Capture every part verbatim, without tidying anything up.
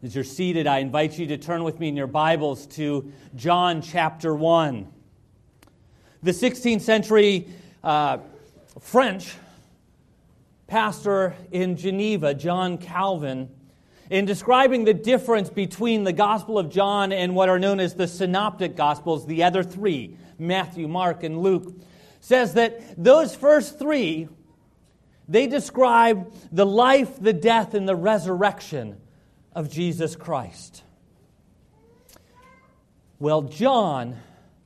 As you're seated, I invite you to turn with me in your Bibles to John chapter one. The sixteenth century uh, French pastor in Geneva, John Calvin, in describing the difference between the Gospel of John and what are known as the Synoptic Gospels, the other three, Matthew, Mark, and Luke, says that those first three, they describe the life, the death, and the resurrection of Jesus Christ. Well, John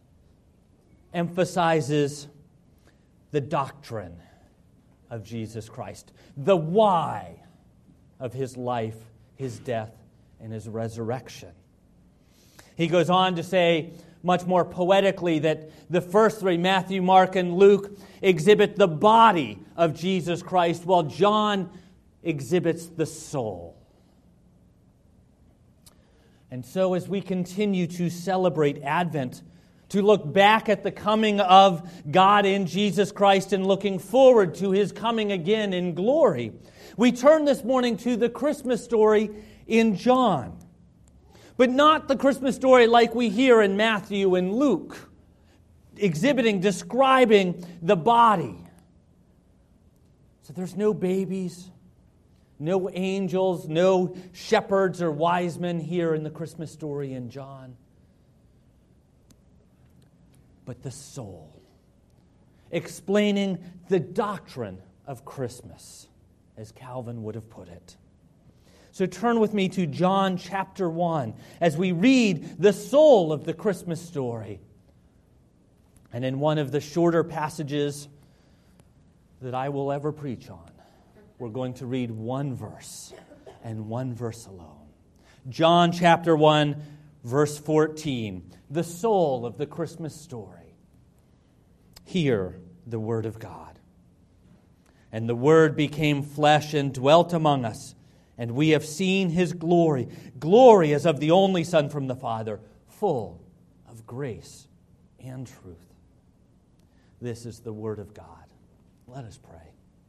emphasizes the doctrine of Jesus Christ, the why of his life, his death, and his resurrection. He goes on to say much more poetically that the first three, Matthew, Mark, and Luke, exhibit the body of Jesus Christ, while John exhibits the soul. And so as we continue to celebrate Advent, to look back at the coming of God in Jesus Christ and looking forward to His coming again in glory, we turn this morning to the Christmas story in John. But not the Christmas story like we hear in Matthew and Luke, exhibiting, describing the body. So there's no babies, no angels, no shepherds or wise men here in the Christmas story in John. But the soul, explaining the doctrine of Christmas, as Calvin would have put it. So turn with me to John chapter one as we read the soul of the Christmas story. And in one of the shorter passages that I will ever preach on, we're going to read one verse and one verse alone. John chapter one, verse fourteen, the soul of the Christmas story. Hear the word of God. And the Word became flesh and dwelt among us, and we have seen His glory. Glory as of the only Son from the Father, full of grace and truth. This is the word of God. Let us pray.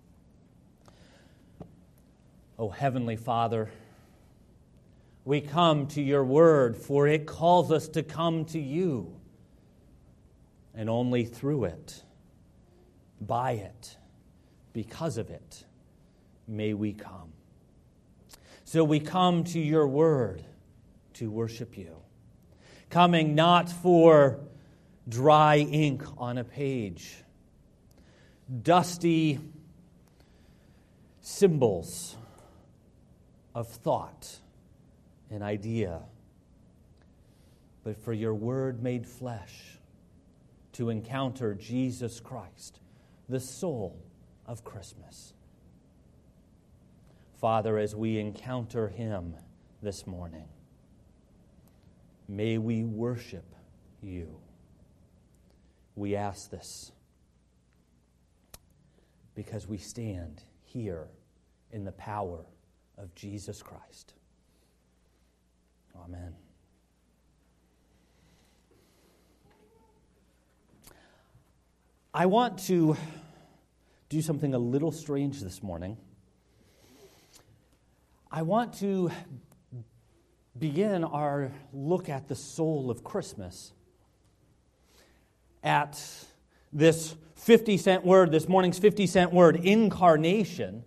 O Heavenly Father, we come to your word, for it calls us to come to you. And only through it, by it, because of it, may we come. So we come to your word to worship you, coming not for dry ink on a page, dusty symbols of thought and idea, but for your word made flesh to encounter Jesus Christ, the soul of Christmas. Father, as we encounter Him this morning, may we worship you. We ask this because we stand here in the power of Jesus Christ. Amen. I want to do something a little strange this morning. I want to begin our look at the soul of Christmas at this fifty cent word, this morning's fifty cent word, incarnation,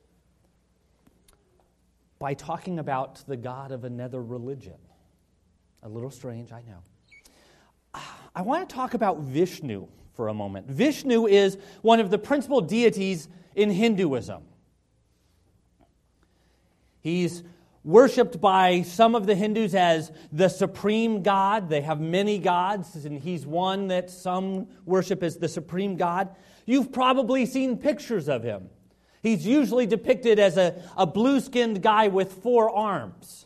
by talking about the God of another religion. A little strange, I know. I want to talk about Vishnu for a moment. Vishnu is one of the principal deities in Hinduism. He's worshipped by some of the Hindus as the supreme God. They have many gods, and he's one that some worship as the supreme God. You've probably seen pictures of him. He's usually depicted as a, a blue-skinned guy with four arms.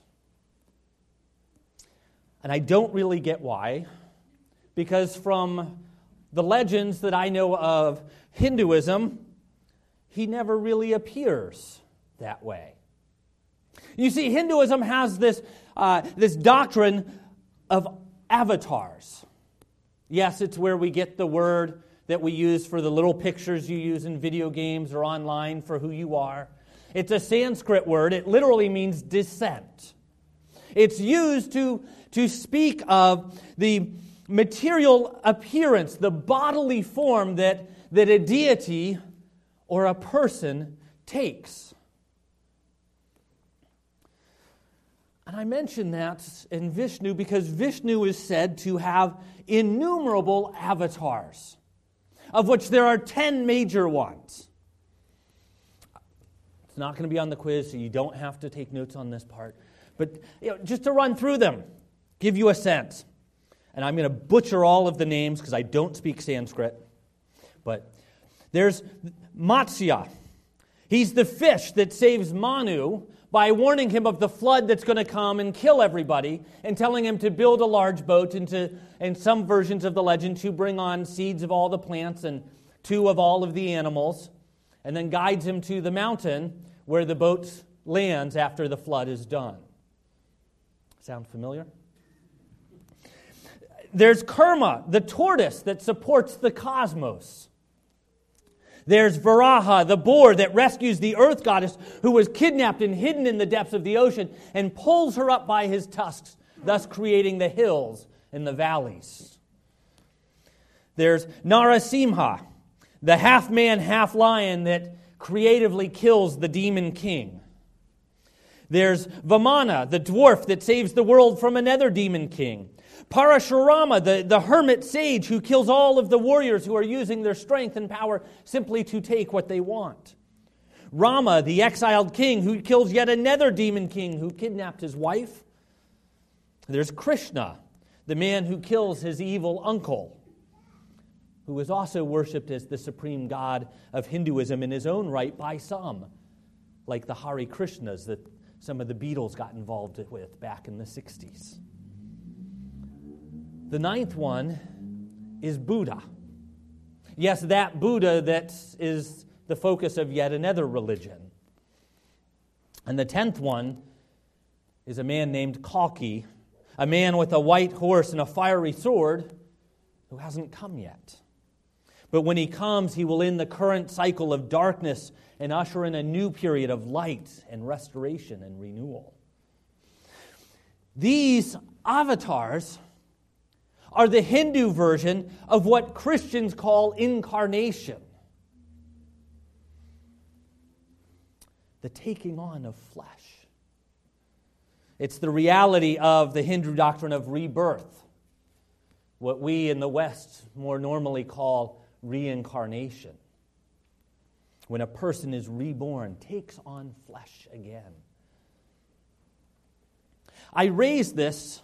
And I don't really get why, because from the legends that I know of Hinduism, he never really appears that way. You see, Hinduism has this, uh, this doctrine of avatars. Yes, it's where we get the word that we use for the little pictures you use in video games or online for who you are. It's a Sanskrit word. It literally means descent. It's used to, to speak of the material appearance, the bodily form that, that a deity or a person takes. And I mention that in Vishnu because Vishnu is said to have innumerable avatars, of which there are ten major ones. It's not going to be on the quiz, so you don't have to take notes on this part. But you know, just to run through them, give you a sense. And I'm going to butcher all of the names because I don't speak Sanskrit. But there's Matsya. He's the fish that saves Manu by warning him of the flood that's going to come and kill everybody and telling him to build a large boat and, to, and some versions of the legend to bring on seeds of all the plants and two of all of the animals, and then guides him to the mountain where the boat lands after the flood is done. Sound familiar? There's Kurma, the tortoise that supports the cosmos. There's Varaha, the boar that rescues the earth goddess who was kidnapped and hidden in the depths of the ocean and pulls her up by his tusks, thus creating the hills and the valleys. There's Narasimha, the half-man, half-lion that creatively kills the demon king. There's Vamana, the dwarf that saves the world from another demon king. Parashurama, the, the hermit sage who kills all of the warriors who are using their strength and power simply to take what they want. Rama, the exiled king who kills yet another demon king who kidnapped his wife. There's Krishna, the man who kills his evil uncle, who is also worshipped as the supreme god of Hinduism in his own right by some, like the Hare Krishnas that some of the Beatles got involved with back in the sixties. The ninth one is Buddha. Yes, that Buddha that is the focus of yet another religion. And the tenth one is a man named Kalki, a man with a white horse and a fiery sword who hasn't come yet. But when he comes, he will end the current cycle of darkness and usher in a new period of light and restoration and renewal. These avatars are the Hindu version of what Christians call incarnation. The taking on of flesh. It's the reality of the Hindu doctrine of rebirth, what we in the West more normally call reincarnation. When a person is reborn, takes on flesh again. I raise this,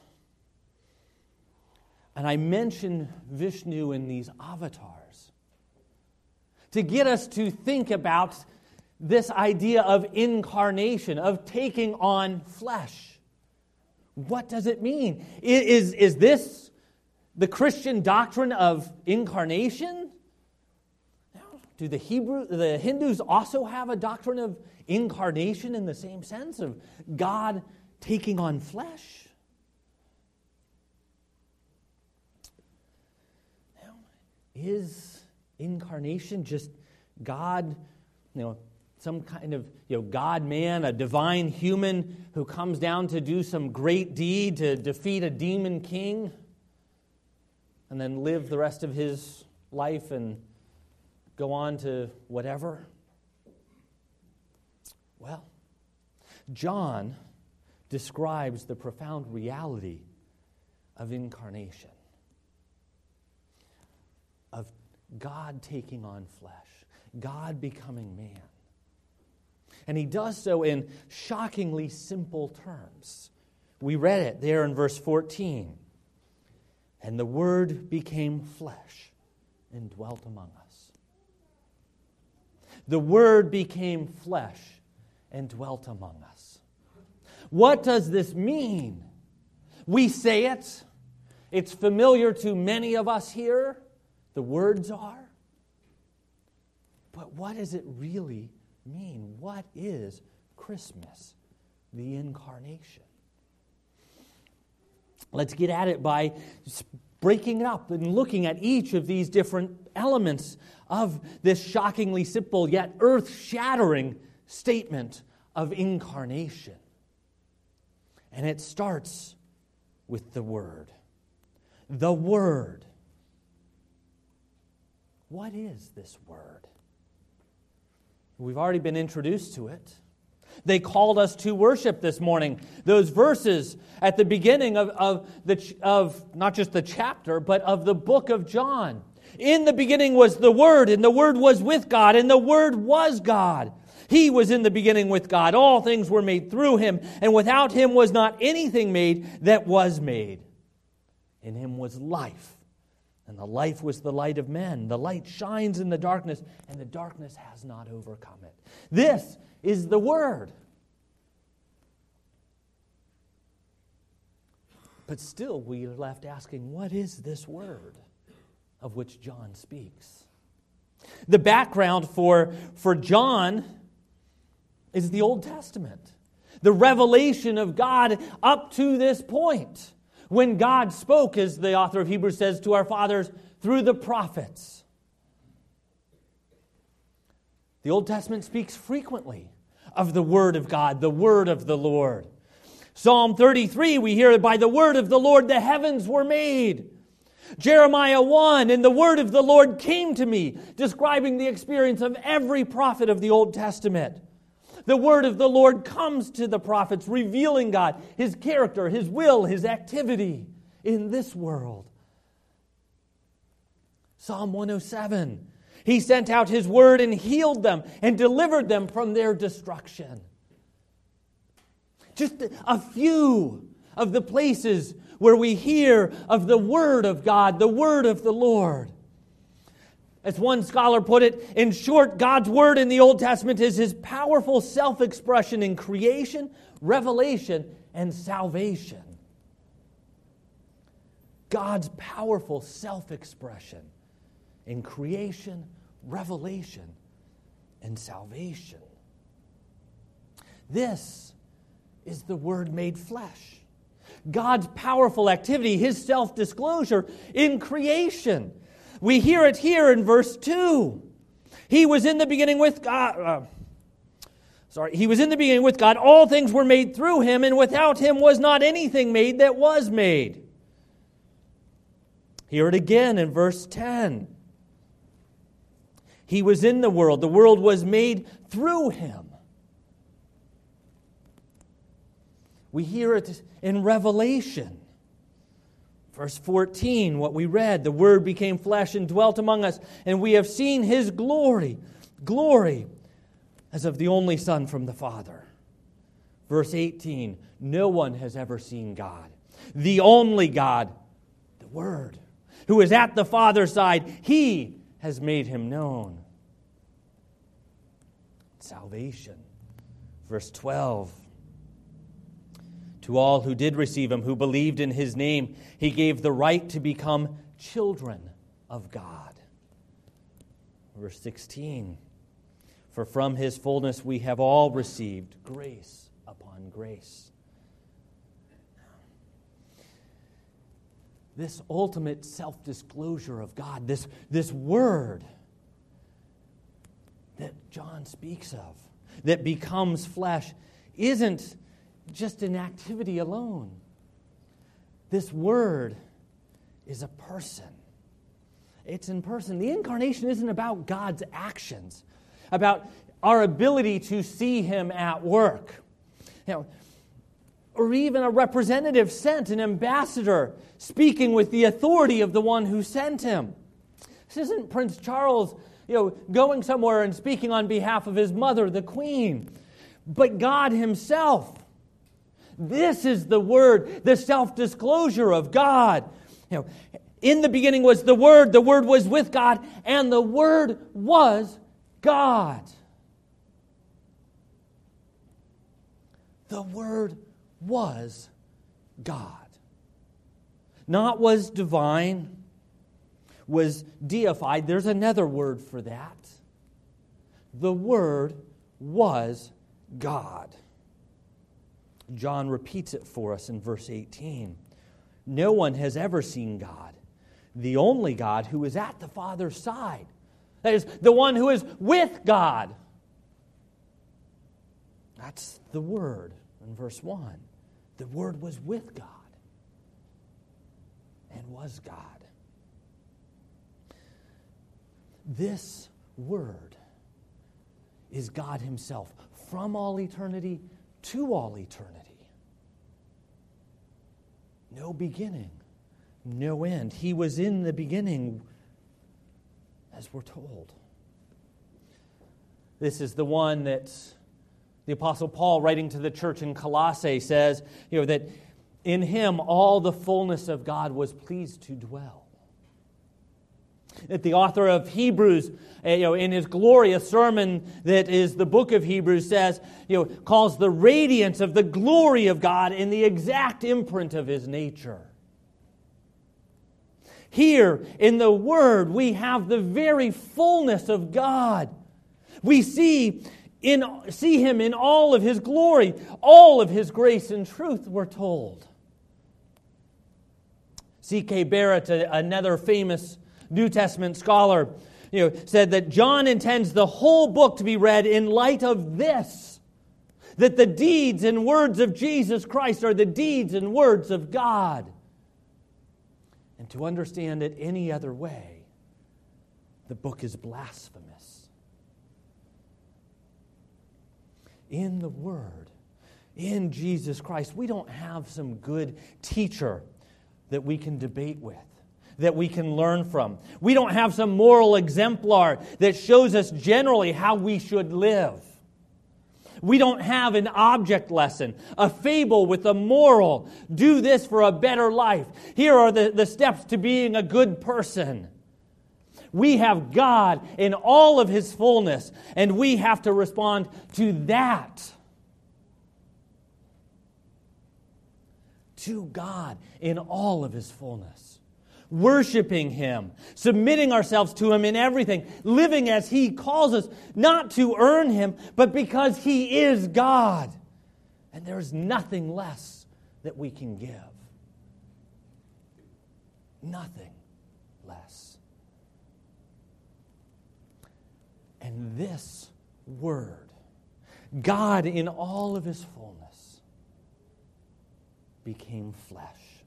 and I mention Vishnu in these avatars to get us to think about this idea of incarnation, of taking on flesh. What does it mean? Is, is this the Christian doctrine of incarnation? Do the Hebrew, the Hindus also have a doctrine of incarnation in the same sense of God taking on flesh? Now, is incarnation just God, you know, some kind of you know God-man, a divine human who comes down to do some great deed to defeat a demon king, and then live the rest of his life and go on to whatever? Well, John describes the profound reality of incarnation, of God taking on flesh, God becoming man. And he does so in shockingly simple terms. We read it there in verse fourteen. And the Word became flesh and dwelt among us. The Word became flesh and dwelt among us. What does this mean? We say it. It's familiar to many of us here. The words are. But what does it really mean? What is Christmas? The incarnation. Let's get at it by breaking it up and looking at each of these different elements of this shockingly simple yet earth-shattering statement of incarnation. And it starts with the Word. The Word. What is this Word? We've already been introduced to it. They called us to worship this morning. Those verses at the beginning of, of, the, of not just the chapter, but of the book of John. In the beginning was the Word, and the Word was with God, and the Word was God. He was in the beginning with God. All things were made through Him, and without Him was not anything made that was made. In Him was life, and the life was the light of men. The light shines in the darkness, and the darkness has not overcome it. This is the Word. But still, we are left asking, what is this Word of which John speaks? The background for, for John is the Old Testament. The revelation of God up to this point, when God spoke, as the author of Hebrews says, to our fathers through the prophets. The Old Testament speaks frequently of the Word of God, the Word of the Lord. Psalm thirty-three, we hear, by the word of the Lord the heavens were made. Jeremiah one, and the word of the Lord came to me, describing the experience of every prophet of the Old Testament. The word of the Lord comes to the prophets, revealing God, His character, His will, His activity in this world. Psalm one oh seven, He sent out His word and healed them and delivered them from their destruction. Just a few of the places where we hear of the Word of God, the Word of the Lord. As one scholar put it, in short, God's Word in the Old Testament is His powerful self-expression in creation, revelation, and salvation. God's powerful self-expression in creation, revelation, and salvation. This is the Word made flesh. God's powerful activity, His self-disclosure in creation. We hear it here in verse two. He was in the beginning with God. Uh, sorry, He was in the beginning with God. All things were made through Him, and without Him was not anything made that was made. Hear it again in verse ten. He was in the world. The world was made through Him. We hear it in Revelation. Verse fourteen, what we read, the Word became flesh and dwelt among us, and we have seen His glory, glory as of the only Son from the Father. Verse eighteen, no one has ever seen God. The only God, the Word, who is at the Father's side, He has made Him known. Salvation. Verse twelve, to all who did receive Him, who believed in His name, He gave the right to become children of God. Verse sixteen, for from His fullness we have all received grace upon grace. This ultimate self-disclosure of God, this, this Word that John speaks of, that becomes flesh, isn't just an activity alone. This Word is a person. It's in person. The incarnation isn't about God's actions, about our ability to see Him at work. You know, or even a representative sent, an ambassador speaking with the authority of the one who sent him. This isn't Prince Charles, you know, going somewhere and speaking on behalf of his mother, the Queen, but God Himself. This is the Word, the self-disclosure of God. You know, in the beginning was the Word, the Word was with God, and the Word was God. The Word was God. Not was divine, was deified. There's another word for that. The Word was God. John repeats it for us in verse eighteen. No one has ever seen God, the only God who is at the Father's side. That is, the one who is with God. That's the Word in verse one. The Word was with God and was God. This Word is God Himself from all eternity to all eternity. No beginning, no end. He was in the beginning, as we're told. This is the one that the Apostle Paul, writing to the church in Colossae, says, you know, that in Him all the fullness of God was pleased to dwell. That the author of Hebrews, you know, in his glorious sermon that is the book of Hebrews, says, you know, calls the radiance of the glory of God in the exact imprint of His nature. Here in the Word we have the very fullness of God. We see in see Him in all of His glory, all of His grace and truth, we're told. C K Barrett, another famous New Testament scholar, you know, said that John intends the whole book to be read in light of this, that the deeds and words of Jesus Christ are the deeds and words of God. And to understand it any other way, the book is blasphemous. In the Word, in Jesus Christ, we don't have some good teacher that we can debate with, that we can learn from. We don't have some moral exemplar that shows us generally how we should live. We don't have an object lesson, a fable with a moral. Do this for a better life. Here are the, the steps to being a good person. We have God in all of His fullness, and we have to respond to that. To God in all of His fullness. Worshiping Him, submitting ourselves to Him in everything, living as He calls us, not to earn Him, but because He is God. And there is nothing less that we can give. Nothing less. And this Word, God in all of His fullness, became flesh.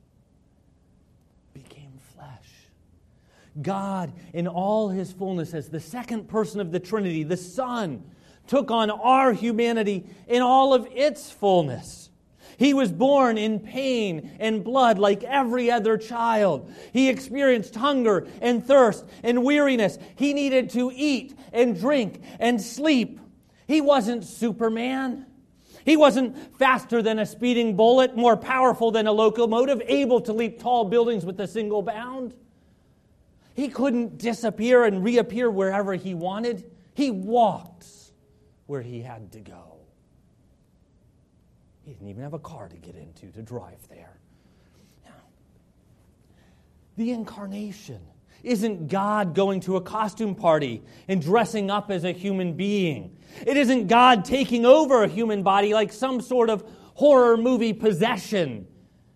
Became flesh. God in all His fullness as the second person of the Trinity, the Son, took on our humanity in all of its fullness. He was born in pain and blood like every other child. He experienced hunger and thirst and weariness. He needed to eat and drink and sleep. He wasn't Superman. He wasn't faster than a speeding bullet, more powerful than a locomotive, able to leap tall buildings with a single bound. He couldn't disappear and reappear wherever He wanted. He walked where He had to go. He didn't even have a car to get into to drive there. Now, the incarnation isn't God going to a costume party and dressing up as a human being. It isn't God taking over a human body like some sort of horror movie possession.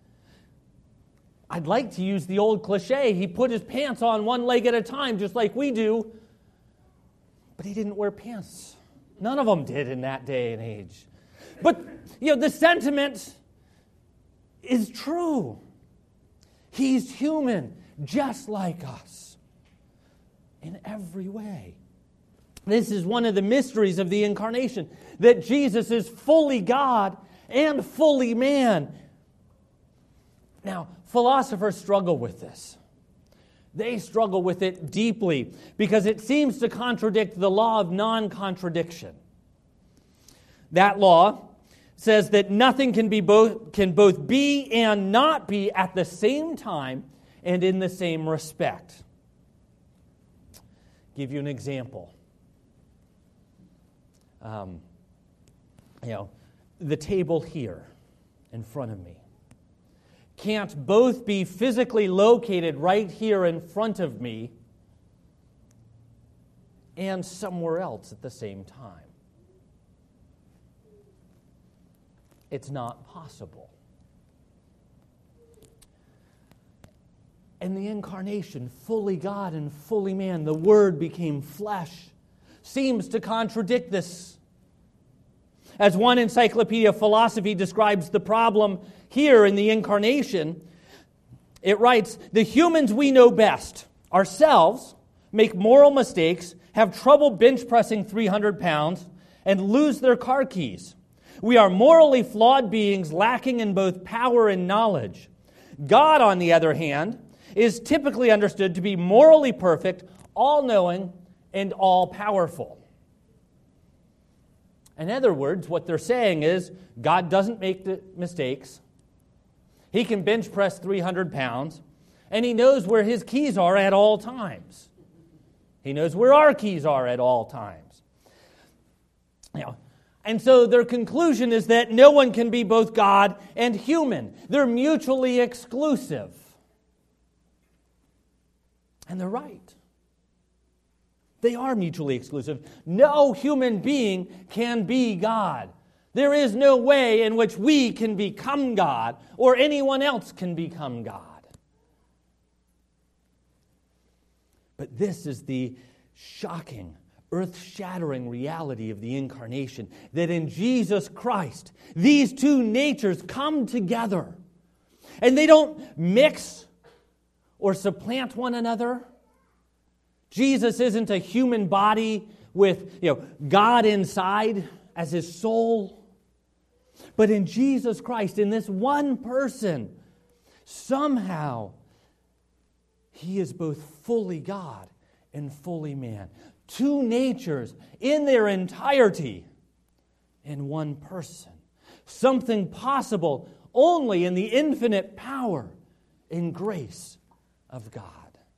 I'd like to use the old cliche. He put His pants on one leg at a time, just like we do. But He didn't wear pants. None of them did in that day and age. But, you know, the sentiment is true. He's human, just like us, in every way. This is one of the mysteries of the incarnation, that Jesus is fully God and fully man. Now, philosophers struggle with this. They struggle with it deeply because it seems to contradict the law of non-contradiction. That law says that nothing can be both can both be and not be at the same time and in the same respect. Give you an example. Um, you know, the table here in front of me can't both be physically located right here in front of me and somewhere else at the same time. It's not possible. And the incarnation, fully God and fully man, the Word became flesh, seems to contradict this. As one encyclopedia of philosophy describes the problem here in the incarnation, it writes, "The humans we know best, ourselves, make moral mistakes, have trouble bench pressing three hundred pounds, and lose their car keys. We are morally flawed beings lacking in both power and knowledge. God, on the other hand, is typically understood to be morally perfect, all-knowing, and all-powerful." In other words, what they're saying is God doesn't make the mistakes. He can bench press three hundred pounds, and He knows where His keys are at all times. He knows where our keys are at all times. You know, and so their conclusion is that no one can be both God and human. They're mutually exclusive. And they're right. They are mutually exclusive. No human being can be God. There is no way in which we can become God or anyone else can become God. But this is the shocking, earth-shattering reality of the incarnation, that in Jesus Christ, these two natures come together. And they don't mix or supplant one another. Jesus isn't a human body with, you know, God inside as His soul. But in Jesus Christ, in this one person, somehow He is both fully God and fully man. Two natures in their entirety in one person. Something possible only in the infinite power and grace of God.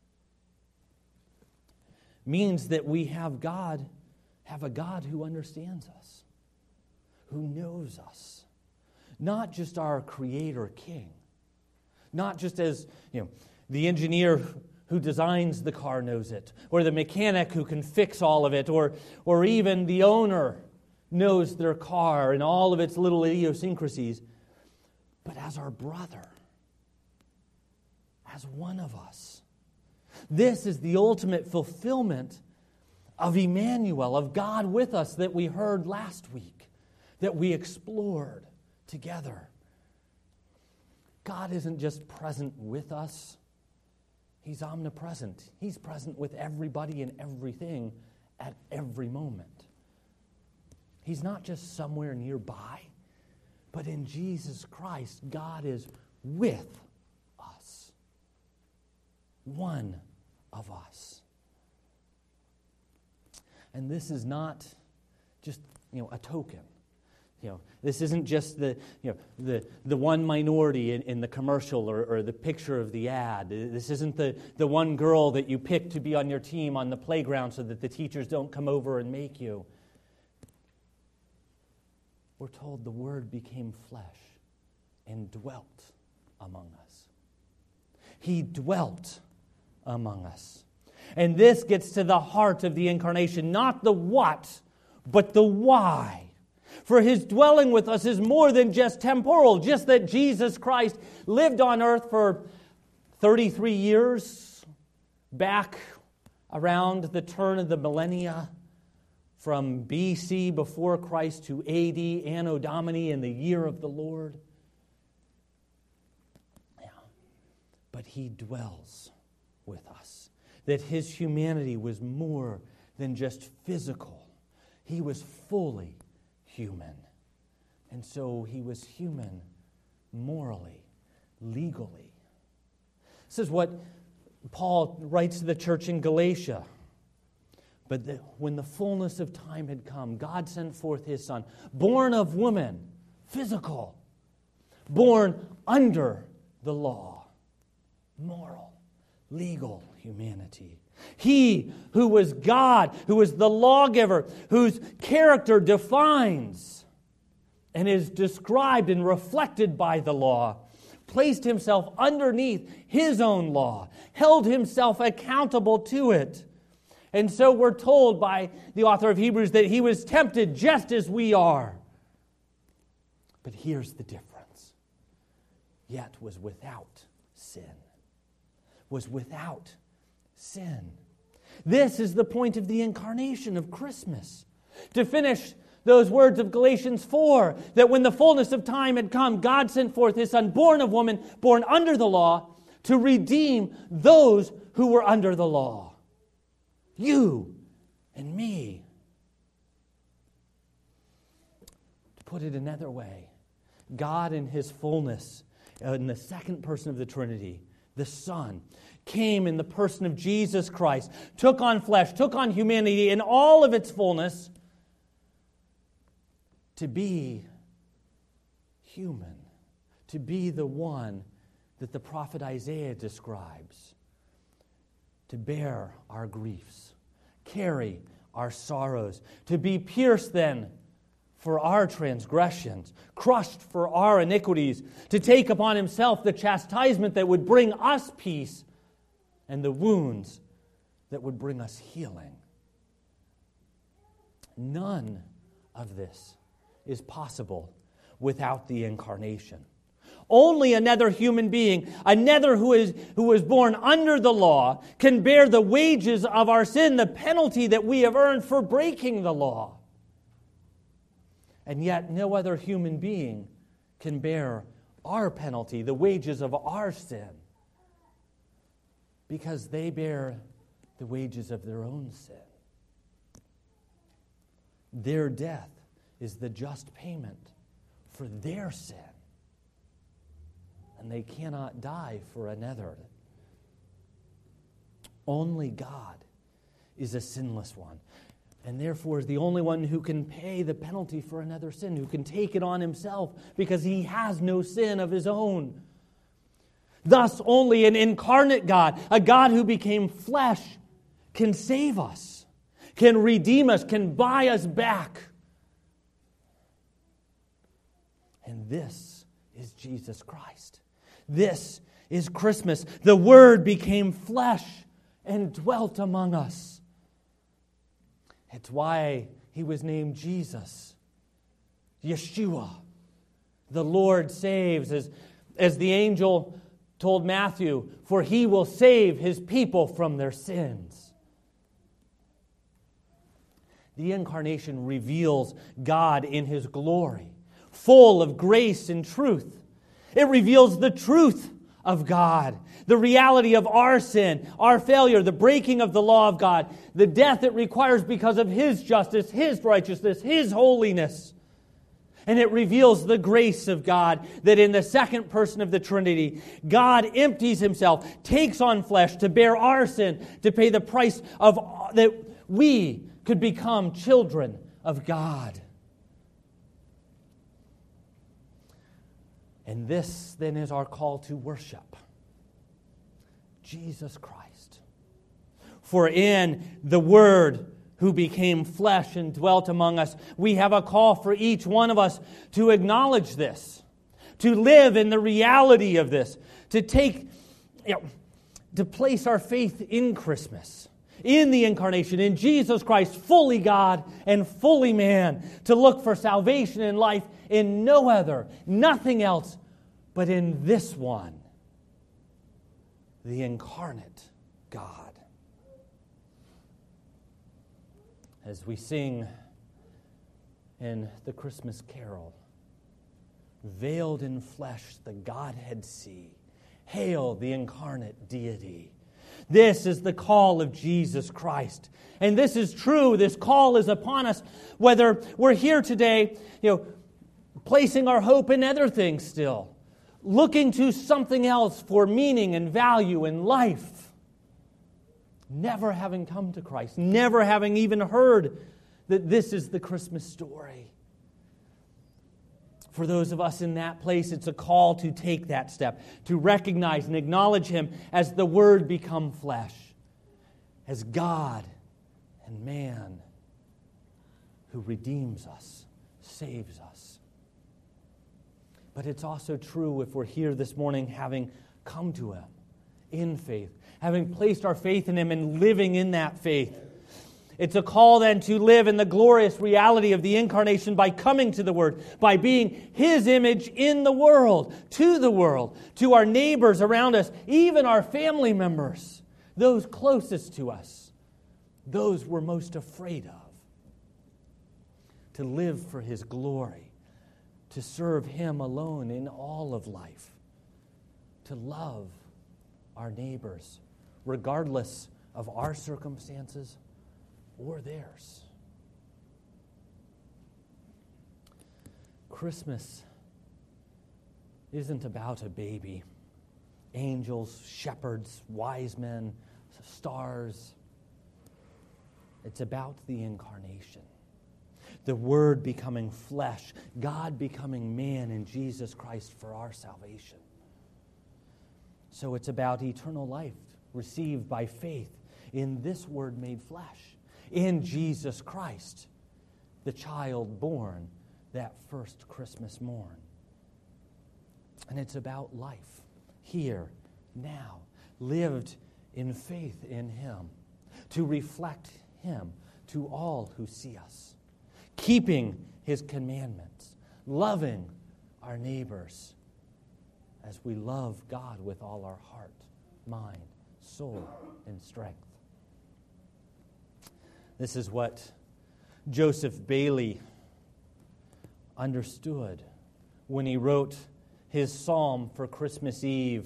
Means that we have God, have a God who understands us, who knows us. Not just our Creator King. Not just as, you know, the engineer who designs the car knows it, or the mechanic who can fix all of it, or, or even the owner knows their car and all of its little idiosyncrasies, but as our brother, as one of us. This is the ultimate fulfillment of Emmanuel, of God with us, that we heard last week, that we explored together. God isn't just present with us. He's omnipresent. He's present with everybody and everything at every moment. He's not just somewhere nearby, but in Jesus Christ, God is with us. One of us. And this is not just, you know, a token. You know, this isn't just the, you know, the, the one minority in, in the commercial or, or the picture of the ad. This isn't the, the one girl that you pick to be on your team on the playground so that the teachers don't come over and make you. We're told the Word became flesh and dwelt among us. He dwelt among us. And this gets to the heart of the incarnation, not the what, but the why. For His dwelling with us is more than just temporal, just that Jesus Christ lived on earth for thirty-three years, back around the turn of the millennia, from B C before Christ to A D, Anno Domini, in the year of the Lord. Yeah. But He dwells with us. That His humanity was more than just physical. He was fully human. And so He was human morally, legally. This is what Paul writes to the church in Galatia. But the, when the fullness of time had come, God sent forth His Son, born of woman, physical, born under the law, moral, legal humanity. He who was God, who was the lawgiver, whose character defines and is described and reflected by the law, placed Himself underneath His own law, held Himself accountable to it. And so we're told by the author of Hebrews that He was tempted just as we are. But here's the difference. Yet was without sin. Was without sin. This is the point of the incarnation of Christmas. To finish Those words of Galatians four, that when the fullness of time had come, God sent forth His Son, born of woman, born under the law, to redeem those who were under the law. You and me. To put it another way, God in His fullness, in the second person of the Trinity, the Son, came in the person of Jesus Christ, took on flesh, took on humanity in all of its fullness, to be human, to be the one that the prophet Isaiah describes, to bear our griefs, carry our sorrows, to be pierced then for our transgressions, crushed for our iniquities, to take upon Himself the chastisement that would bring us peace and the wounds that would bring us healing. None of this is possible without the incarnation. Only another human being, another who is who was born under the law, can bear the wages of our sin, the penalty that we have earned for breaking the law. And yet no other human being can bear our penalty, the wages of our sin, because they bear the wages of their own sin. Their death is the just payment for their sin. And they cannot die for another. Only God is a sinless one, and therefore is the only one who can pay the penalty for another sin, who can take it on Himself, because He has no sin of His own. Thus, only an incarnate God, a God who became flesh, can save us, can redeem us, can buy us back. And this is Jesus Christ. This is Christmas. The Word became flesh and dwelt among us. It's why He was named Jesus. Yeshua. The Lord saves, as, as the angel told Matthew, for He will save His people from their sins. The incarnation reveals God in His glory, full of grace and truth. It reveals the truth of God, the reality of our sin, our failure, the breaking of the law of God, the death it requires because of His justice, His righteousness, His holiness. And it reveals the grace of God, that in the second person of the Trinity, God empties Himself, takes on flesh to bear our sin, to pay the price of that we could become children of God. And this then is our call to worship Jesus Christ. For in the Word who became flesh and dwelt among us, we have a call for each one of us to acknowledge this, to live in the reality of this, to take, you know, to place our faith in Christmas, in the incarnation, in Jesus Christ, fully God and fully man, to look for salvation and life in no other, nothing else, but in this one, the incarnate God. As we sing in the Christmas carol, veiled in flesh the Godhead see, hail the incarnate deity. This is the call of Jesus Christ. And this is true. This call is upon us, whether we're here today, you know, placing our hope in other things still, looking to something else for meaning and value in life, never having come to Christ, never having even heard that this is the Christmas story. For those of us in that place, it's a call to take that step, to recognize and acknowledge Him as the Word become flesh, as God and man who redeems us, saves us. But it's also true if we're here this morning having come to Him in faith, having placed our faith in Him and living in that faith. It's a call then to live in the glorious reality of the incarnation by coming to the Word, by being His image in the world, to the world, to our neighbors around us, even our family members, those closest to us, those we're most afraid of. to live for His glory, to serve Him alone in all of life, to love our neighbors, regardless of our circumstances or theirs. Christmas isn't about a baby. Angels, shepherds, wise men, stars. It's about the incarnation. The Word becoming flesh, God becoming man in Jesus Christ for our salvation. So it's about eternal life received by faith in this Word made flesh, in Jesus Christ, the child born that first Christmas morn. And it's about life, here, now, lived in faith in Him, to reflect Him to all who see us, keeping His commandments, loving our neighbors as we love God with all our heart, mind, soul, and strength. This is what Joseph Bailey understood when he wrote his psalm for Christmas Eve.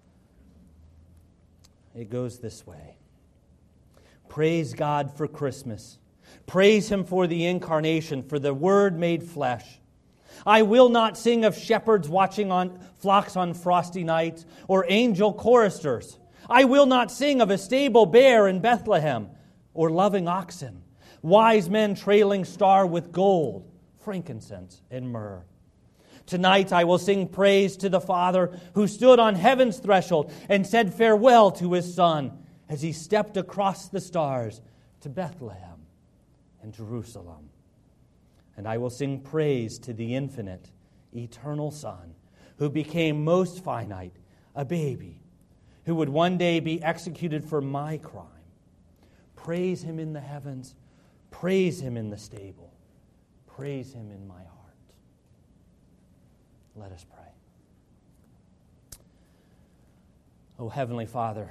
It goes this way. Praise God for Christmas. Praise Him for the incarnation, for the Word made flesh. I will not sing of shepherds watching on flocks on frosty nights, or angel choristers. I will not sing of a stable bear in Bethlehem, or loving oxen, wise men trailing star with gold, frankincense, and myrrh. Tonight I will sing praise to the Father who stood on heaven's threshold and said farewell to His Son as He stepped across the stars to Bethlehem and Jerusalem. And I will sing praise to the infinite, eternal Son who became most finite, a baby, who would one day be executed for my crime. Praise Him in the heavens, praise Him in the stable, praise Him in my heart. Let us pray. Oh, Heavenly Father,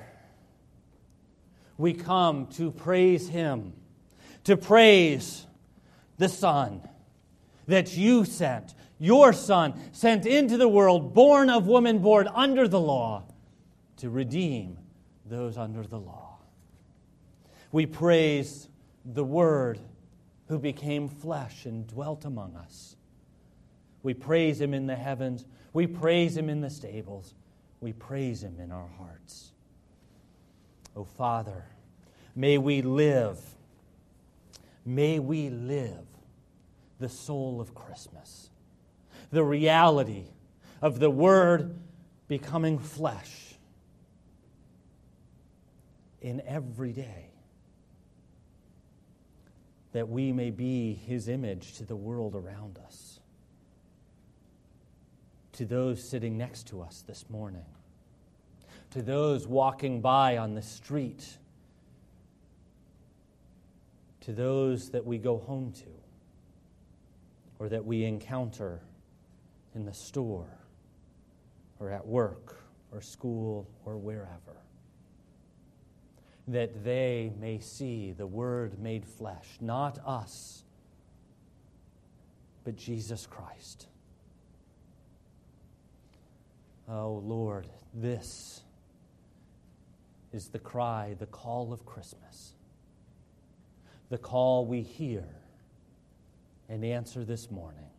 we come to praise Him, to praise the Son that You sent, Your Son, sent into the world, born of woman, born under the law, to redeem those under the law. We praise the Word who became flesh and dwelt among us. We praise Him in the heavens. We praise Him in the stables. We praise Him in our hearts. Oh, Father, may we live, may we live the soul of Christmas, the reality of the Word becoming flesh in every day, that we may be His image to the world around us, to those sitting next to us this morning, to those walking by on the street, to those that we go home to or that we encounter in the store or at work or school or wherever, that they may see the Word made flesh, not us, but Jesus Christ. Oh, Lord, this is the cry, the call of Christmas, the call we hear and answer this morning.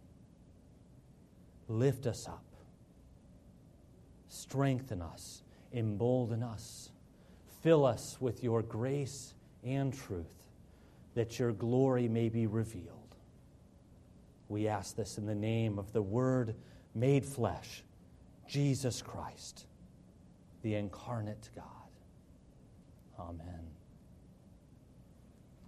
Lift us up, strengthen us, embolden us, fill us with Your grace and truth, that Your glory may be revealed. We ask this in the name of the Word made flesh, Jesus Christ, the incarnate God. Amen.